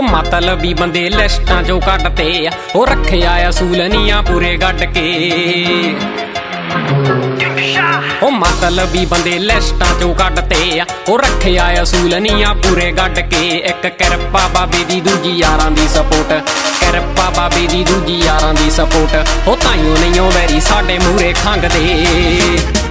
मतलबी बंदे लिस्टां चों कड्डते आ, ओ रखिया असूलनियां पूरे गड्ड के। ओ मतलबी बंदे लिस्टां चों कड्डते आ, ओ रखिया असूलनियां पूरे गड्ड के। इक किरपा बाबे दी दूजी यारां दी सपोर्ट, किरपा बाबे दी दूजी यारां दी सपोर्ट, ओ ताइयों नहीं वैरी साडे मूहरे खंघदे।